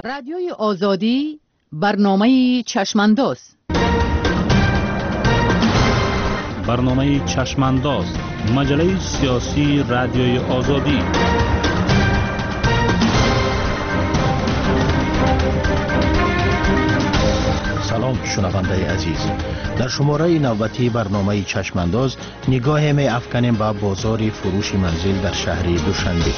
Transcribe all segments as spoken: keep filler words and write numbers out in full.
رادیوی آزادی برنامه چشمانداز. برنامه چشمانداز مجله سیاسی رادیوی آزادی. سلام شنونده عزیز، در شماره نوبتی برنامه چشمانداز نگاه می افکنیم به بازار فروش منزل در شهر دوشنبه.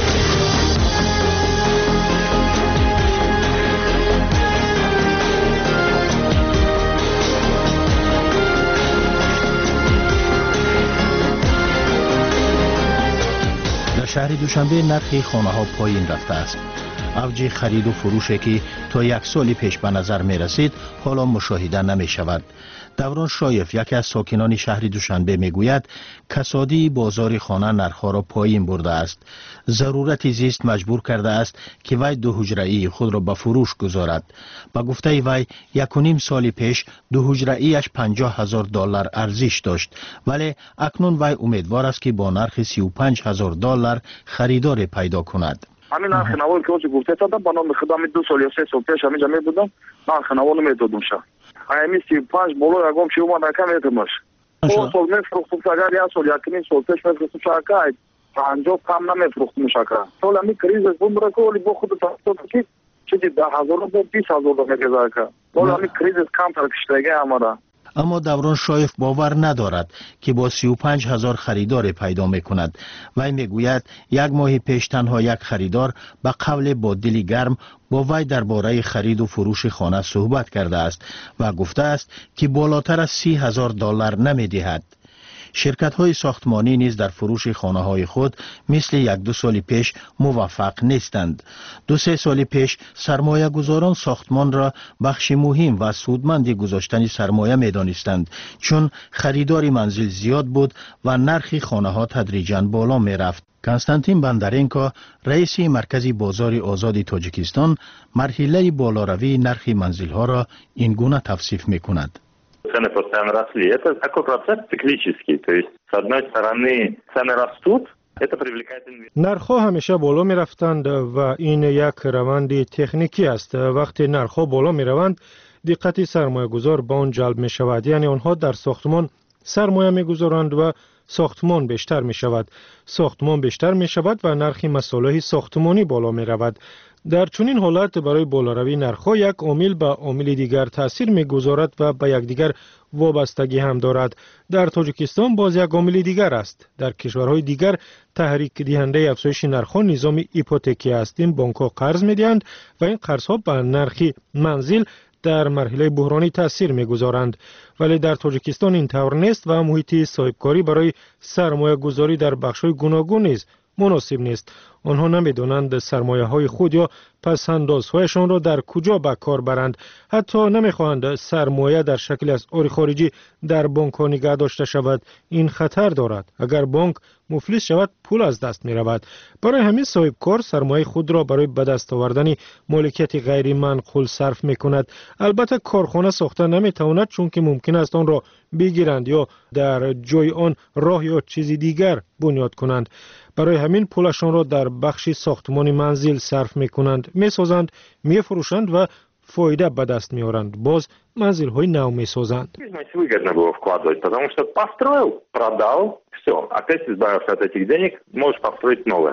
در شهر دوشنبه نرخ خانه ها پایین رفته است. اوج خرید و فروشی که تا یک سال پیش به نظر می رسید حالا مشاهده نمی شود. دوران شایف، یکی از ساکنان شهر دوشنبه می گوید کسادی بازار خانه نرخ‌ها را پایین برده است. ضرورت زیست مجبور کرده است که وی دو حجره‌ای خود را به فروش گذارد. با گفته وی یک و نیم سال پیش دو حجره‌ایش پنجاه هزار دلار ارزش داشت، ولی اکنون وی امیدوار است که با نرخ سی و پنج هزار دلار خریدار پیدا کند. همین نرخ نوایی که اوچه گفته دادم با نام خدام دو سال یا سه سال پیش همینجا می بودم نرخ نوایی می دادم شد همی سی پنج بولو یکم چی اومد نکم ایتماش او سال می فروختم اگر یک سال یک نیم سال پیش می فروختم شاکای پنجاه کم نمی فروختم شاکا سال همی کریز از بوم را که ولی با خود تاستاد که چیزی ده هزار با بیس هزار دا میگذار که ولی همی کریز از کم ترکشتگه همارا. اما دوران شایف باور ندارد که با سی و پنج هزار خریدار پیدا می کند. وی می گوید یک ماه پیش تنها یک خریدار به قول با دلی گرم با وی درباره خرید و فروش خانه صحبت کرده است و گفته است که بالاتر از سی هزار دلار نمی دهد. شرکت های ساختمانی نیز در فروش خانه های خود مثل یک دو سال پیش موفق نیستند. دو سه سال پیش سرمایه گذاران ساختمان را بخش مهم و سودمند گذاشتن سرمایه می دانستند، چون خریدار منزل زیاد بود و نرخ خانه ها تدریجاً بالا می رفت. کنستانتین بندرینکا، رئیس مرکز بازار آزاد تاجیکستان، مرحله بالاروی نرخ منزل ها را این گونه توصیف می کند. Цены постоянно росли. Это такой процесс циклический. То есть, с одной стороны, цены растут, это привлекает инвесторов. نرخ‌ها همیشه بالا می‌رفتند و این یک روند تکنیکی است. وقتی نرخ‌ها بالا می‌روند، دقت سرمایه‌گذار به آن جلب می‌شود. یعنی آنها در ساختمان سرمایه می‌گذارند و ساختمان بیشتر می‌شود. ساختمان بیشتر می‌شود و نرخ مصالح ساختمانی بالا می‌رود. در چنین حالت برای بالاروی نرخ‌ها یک عامل به عامل دیگر تاثیر می‌گذارد و به یکدیگر وابستگی هم دارد. در تاجیکستان باز یک عامل دیگر است. در کشورهای دیگر تحریک دهنده افزایش نرخ‌ها نظام هیپوتکی است. این بانک‌ها قرض می‌دهند و این قرض‌ها به نرخ منزل در مرحله بحرانی تاثیر می‌گذارند. ولی در تاجیکستان این طور نیست و محیط صاحبکاری برای سرمایه‌گذاری در بخش‌های گوناگون نیز مناسب نیست. آنها نمی‌دانند سرمایه‌های خود یا پس‌اندازهایشان را در کجا به کار برند. حتی نمی‌خواهند سرمایه در شکل از ارز خارجی در بانک‌ها نگه داشته شود. این خطر دارد. اگر بانک مفلس شود پول از دست می‌رود. برای همین صاحبکار سرمایه خود را برای به دست آوردن مالکیت غیر منقول صرف می‌کند. البته کارخانه ساخته نمی‌تواند، چون که ممکن است آن را بگیرند یا در جای آن راه یا چیزی دیگر بنیاد کنند. برای همین پولشان را در بخش ساختمان منزل صرف می‌کنند، می‌سازند، می‌فروشند و فایده به دست می‌آورند. باز منزل‌های نو می‌سازند. Выгодно было вкладывать, потому что построил, продал, все, опять избавился от этих денег, можешь построить новое.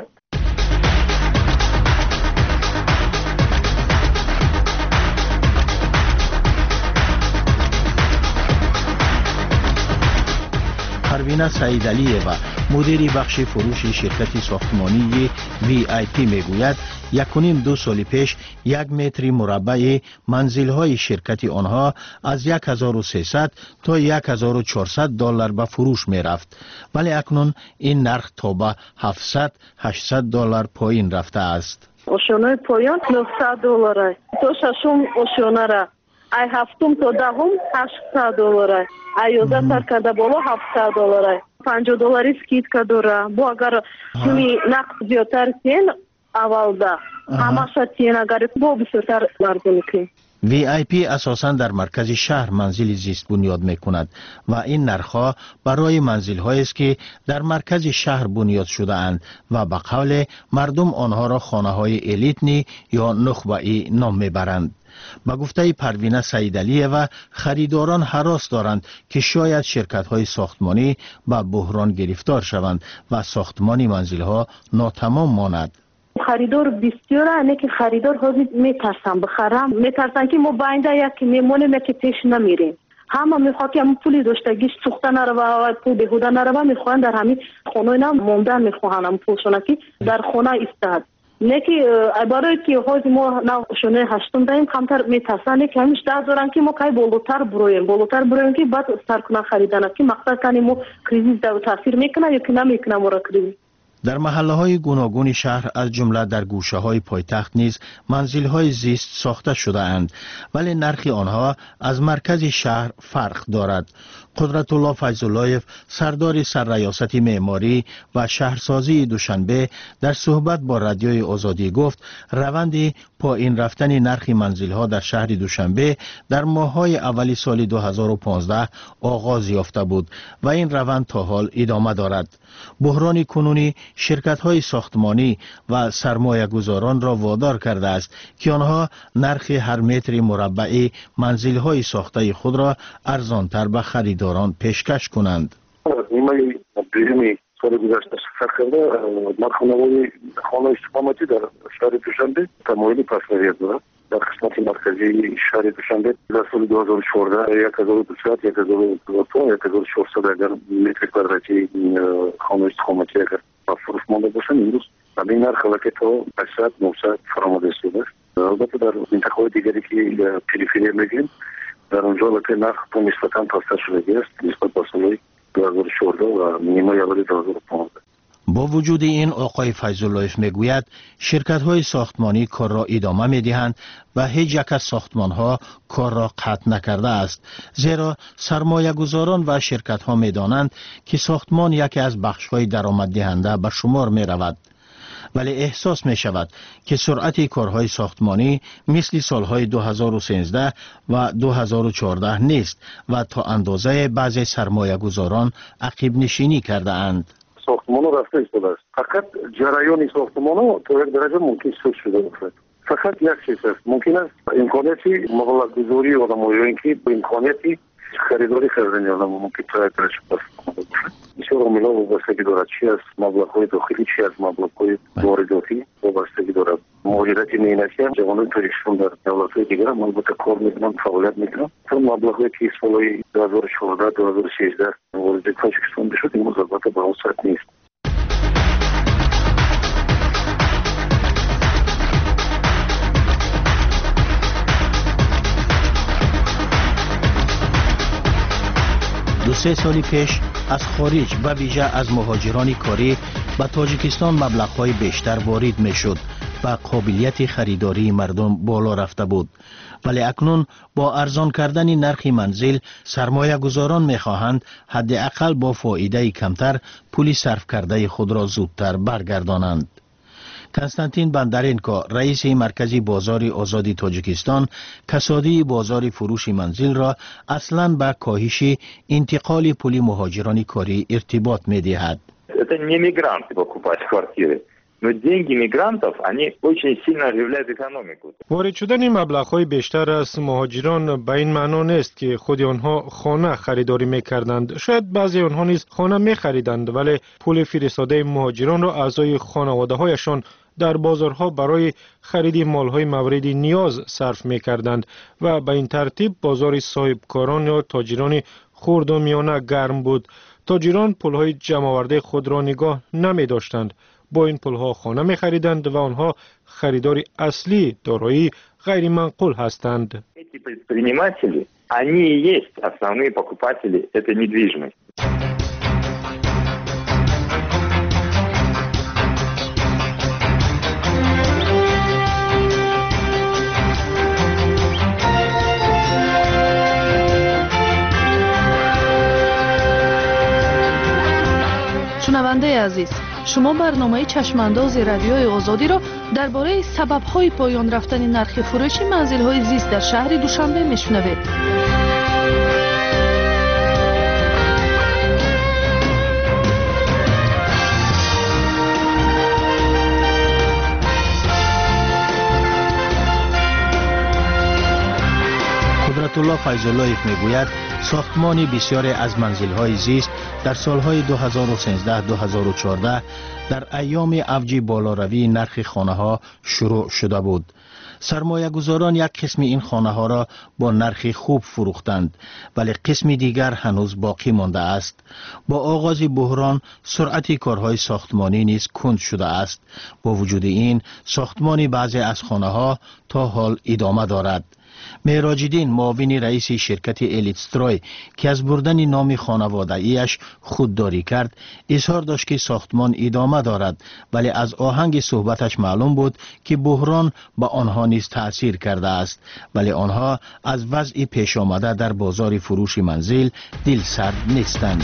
پروینه سعیدعلی‌یوه، مدیر بخش فروش شرکت ساختمانی وی آی پی میگوید یک و نیم دو سال پیش یک متر مربع منزل‌های شرکت آنها از یک هزار و سیصد تا یک هزار و چهارصد دلار به فروش می‌رفت، ولی اکنون این نرخ تا به هفتصد هشتصد دلار پایین رفته است. ошёнаи поён нӯҳсад доллара то шашум ошёнара ай ҳафтум то даҳум ҳаштсад доллара ай ёздаҳтар карда боло ҳафтсад доллара панҷоҳ доллари скидка дора бо агар пули нақд зиёдтар тиен аввалда ҳамаша тиен агар бо бисёртар арзон кӣ. وی آی پی اساساً در مرکز شهر منزل زیست بنیاد می کند و این نرخ‌ها برای منزل‌هایی است که در مرکز شهر بنیاد شده اند و به قول مردم آنها را خانه‌های الیتنی یا نخبه‌ای نام می‌برند. با گفته پروینه سیدعلیه و خریداران هراس دارند که شاید شرکت‌های ساختمانی با بحران گرفتار شوند و ساختمان منزل‌ها ناتمام ماند. خریدار بسیار است که خریدار حاضر میترسن بخرم، میترسن که ما باینده یک میمونیم که پیش نمیریم. همه میخواد که همون پولی داشتگیش سوخته نرو و پول بهوده نرو، میخوان در همین خونه اینا موندن، میخوان هم پولشون که در خونه ایستاد. نه که عباره که حاضر ما نشونه هشتم داریم کمتر میترسن که همیش در دارن که ما که بالاتر برویم بالاتر برویم که بعد سر کنن خریدن که مقصد کنیم ما کریزیس در تاثیر میکنه یا که نمیکنه ما را کریزیس. در محله‌های گوناگون شهر از جمله در گوشه‌های پایتخت نیز منزل‌های زیست ساخته شده اند، ولی نرخ آنها از مرکز شهر فرق دارد. قدرت الله فیض‌اللهیف سردار سرریاست معماری و شهرسازی دوشنبه در صحبت با رادیوی آزادی گفت روند پایین رفتن نرخ منزل‌ها در شهر دوشنبه در ماه‌های اولی سال دو هزار و پانزده آغاز یافته بود و این روند تا حال ادامه دارد. بحران کنونی شرکت‌های ساختمانی و سرمایه‌گذاران را وادار کرده است که آنها نرخ هر متر مربع منزل‌های ساخته خود را ارزان‌تر به خریداران پیشکش کنند. نیمه دوم سال گذشته شرکت کرده مرخانه‌های خانه استقامتی در شهر دوشنبه تمایل پس‌نویت دارد. در قسمت مرکزی شهر دوشنبه در سال دو هزار و چهارده یک هزار و دویست یک هزار و دویست یک هزار و چهارصد اگر متر کوادراتی خانه استقامتی اگر فروش مانده باشن امروز همین نرخ که تا هشتصد نهصد فرآمده شده است. البته در منطقه‌های دیگری که پریفری میگیم در اونجا البته نرخ نسبتاً تازه شده است نسبت به سال دو هزار و چهارده و نیمه اول دو هزار و پانزده. با وجود این آقای فیض‌اللهیف میگوید شرکت‌های ساختمانی کار را ادامه می‌دهند و هیچ یک از ساختمان‌ها کار را قطع نکرده است، زیرا سرمایه‌گذاران و شرکت‌ها می‌دانند که ساختمان یکی از بخش‌های درآمددهنده به شمار می‌رود. ولی احساس می شود که سرعت کارهای ساختمانی مثل سالهای دو هزار و سیزده و دو هزار و چهارده نیست و تا اندازه بعضی سرمایه گذاران عقب نشینی کرده اند. ساختمان رفته ایستاده است. فقط جریان ساختمان تا یک درجه ممکن سود شده باشد. فقط یک چیز است. ممکن است امکاناتی مبلغ گذاری آدم‌ها که با امکاناتی خریداری کردن آدم ممکن تا یک درجه پس باشد. بسیار عاملا وابستگی دارد، چی از مبلغ‌های داخلی چی از مبلغ‌های وارداتی وابستگی دارد. مهاجرت مهنتی هم جوانان تاریخشون در دولت‌های دیگر هم البته کار می‌کنن، فعالیت می‌کنن. چون مبلغ‌های که سال‌های دو هزار و چهارده دو هزار و سیزده وارد تاجیکستان بشد این البته به اون سطح نیست. دو سه سالی پیش از خارج و ویژه از مهاجران کاری به تاجیکستان مبلغ‌های بیشتر وارد می‌شد و قابلیت خریداری مردم بالا رفته بود. ولی اکنون با ارزان کردن نرخ منزل سرمایه گذاران می‌خواهند حداقل با فایده کمتر پول صرف کرده خود را زودتر برگردانند. کنستانتین بندرینکو رئیس مرکزی بازار آزادی تاجیکستان کسادی بازار فروش منزل را اصلاً به کاهش انتقال پول مهاجران کاری ارتباط می‌دهد. Это не мигранты покупать квартиры. Но деньги мигрантов, они очень сильно оживляют экономику. وارد شدن مبلغ‌های بیشتر از مهاجران به این معنا نیست که خود آنها خانه خریداری می‌کردند. شاید بعضی آنها نیز خانه می‌خریدند ولی پول فرستاده مهاجران را اعضای خانواده‌هایشان در بازارها برای خرید مال‌های مورد نیاز صرف می‌کردند و به این ترتیب بازار صاحبکاران یا تاجران خرد و میانه گرم بود. تاجران پول‌های جمع‌آورده خود را نگاه نمی‌داشتند. با این پول‌ها خانه می‌خریدند و آنها خریدار اصلی دارایی غیر منقول هستند. Эти предприниматели, они и есть основные покупатели этой недвижимости. شنونده عزیز، شما برنامه چشمانداز رادیوی آزادی را درباره سبب‌های پایان رفتن نرخ فروش منزل‌های زیست در شهر دوشنبه میشنوید. قدرت‌الله فیض‌اللهیف میگوید ساختمان بسیاری از منزل‌های زیست در سالهای دو هزار و سیزده دو هزار و چهارده در ایام اوج بالاروی نرخ خانه‌ها شروع شده بود. سرمایه‌گذاران یک قسم این خانه‌ها را با نرخ خوب فروختند، ولی قسم دیگر هنوز باقی مانده است. با آغاز بحران سرعت کارهای ساختمانی نیز کند شده است. با وجود این ساختمان بعضی از خانه‌ها تا حال ادامه دارد. مهراج‌الدین معاون رئیس شرکت الیتستروی که از بردن نام خانواده‌ایش خودداری کرد اظهار داشت که ساختمان ادامه دارد، ولی از آهنگ صحبتش معلوم بود که بحران به آنها نیز تأثیر کرده است، ولی آنها از وضع پیش آمده در بازار فروش منزل دلسرد نیستند.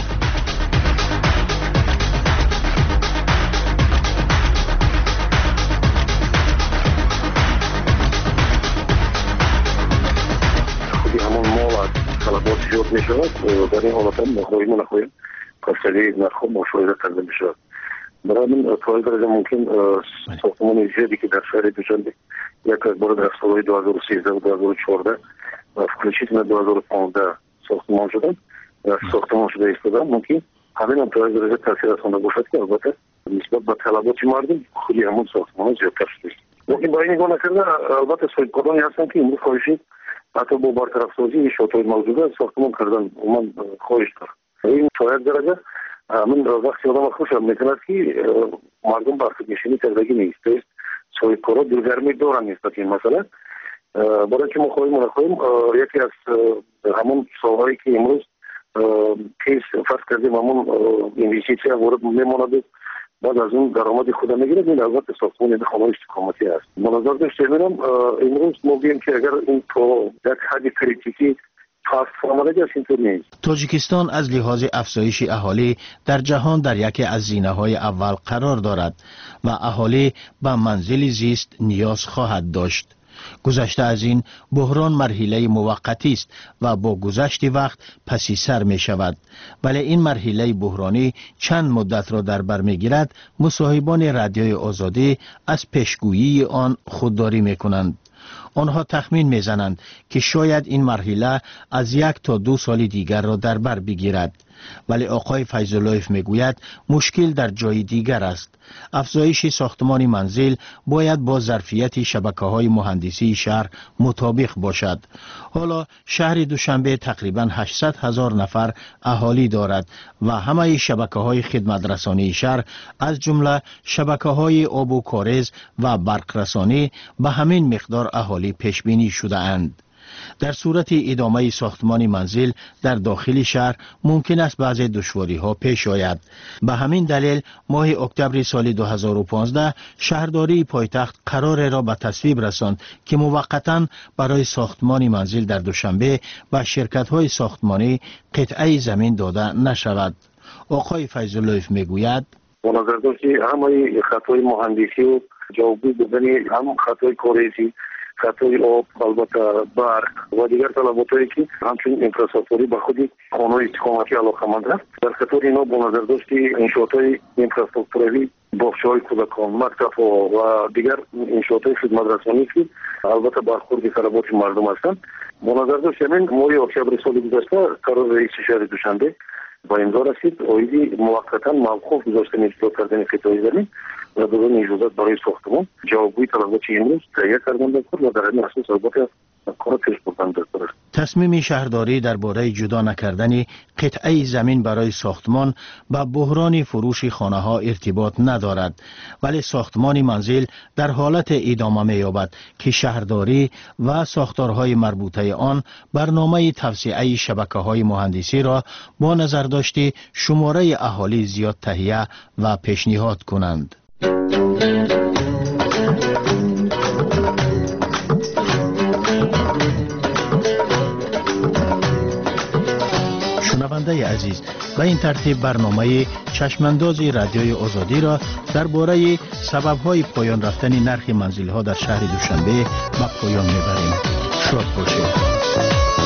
طلبات زیاد می شود. در این حالت هم نخواهیم و نخواهیم کاستری نرخ مشاهده کرده می شود. برای من تا این درجه ممکن ساختمان زیادی که در شهر دوشنبه یک از بار در سالهای دو هزار و سیزده و دو هزار و چهارده و فکرشیت دو هزار و پانزده ساختمان شدن و ساختمان شده ایستادن ممکن همین هم تا این درجه تاثیر رسانده باشد که البته نسبت به طلبات مردم خیلی همون ساختمان زیادتر شده. ممکن برای نگاه نکرده البته صاحبکارانی هستن که امروز خواهشی حتی با برطرف سازی شاطئ موجوده ساختمان کردن من خواهش دارم. این تا یک درجه من وقتی آدم خوشم میکند که مردم بر خودنشینی کردگی نیست. است صاحبکارا دلگرمی دارن نسبت این مسئله. برای که ما خواهیم و نخواهیم یکی از همون سالهایی که امروز کیس فرض کردیم همون اینوستیسیا وارد میماند بعد از اون درآمد خود میگیرد. این البته ساختمان خانه استقامتی است. منظر داشته میرم امروز ما بگیم که اگر این تو یک حد کریتیکی تاجیکستان از لحاظ افزایش اهالی در جهان در یکی از زینه‌های اول قرار دارد و اهالی به منزل زیست نیاز خواهد داشت. گذشته از این بحران مرحله موقتی است و با گذشت وقت پسی سر می شود، ولی این مرحله بحرانی چند مدت را در بر می گیرد. مصاحبان رادیوی آزادی از پیشگویی آن خودداری می کنند. آنها تخمین میزنند که شاید این مرحله از یک تا دو سال دیگر را در بر بگیرد، ولی آقای فیض‌اللهیف میگوید مشکل در جای دیگر است. افزایش ساختمان منزل باید با ظرفیت شبکه‌های مهندسی شهر مطابق باشد. حالا شهر دوشنبه تقریباً هشتصد هزار نفر اهالی دارد و همه شبکه‌های خدمت رسانی شهر از جمله شبکه‌های آب و کاریز و برق رسانی به همین مقدار اهالی پیش بینی شده اند. در صورت ادامه ساختمان منزل در داخل شهر ممکن است بعضی دشواری ها پیش آید. به همین دلیل ماه اکتبر سال دو هزار و پانزده شهرداری پایتخت قرار را به تصویب رساند که موقتا برای ساختمان منزل در دوشنبه به شرکت های ساختمانی قطعه زمین داده نشود. آقای فیض‌اللهیف میگوید با نظر داشت همه خطای مهندسی و جوابگوی بودن هم خطای کاریزی خطای آب البته برق و دیگر طلباتایی که همچنین اینفراستراکچوری به خود خانه استقامتی علاقه‌مند است. در خطر اینا با نظر داشت انشاءات اینفراستراکچوری باغچه‌های کودکان، مکتب‌ها و دیگر انشاءات خدمت رسانی که البته برخورد طلبات مردم هستند. با نظر داشت همین ماه اکتبر سال گذشته قرار رئیس شهر دوشنبه با امضا رسید آیدی موقتا موقوف گذاشتن اجرا کردن قطعه زمین و دادن اجازت برای ساختمان جوابگوی طلبات امروز تهیه کردن و در این اساس البته کار پیش بردن داشته است. تصمیم شهرداری درباره جدا نکردن قطعه زمین برای ساختمان با بحران فروش خانه ها ارتباط ندارد، ولی ساختمان منزل در حالت ادامه می‌یابد که شهرداری و ساختارهای مربوطه آن برنامه توسعه شبکه‌های مهندسی را با نظر داشته شماره اهالی زیاد تهیه و پیشنهاد کنند. شنونده عزیز، به این ترتیب برنامه چشمانداز رادیوی آزادی را درباره سبب‌های پایان رفتن نرخ منزل‌ها در شهر دوشنبه به پایان می‌بریم. شاد باشید.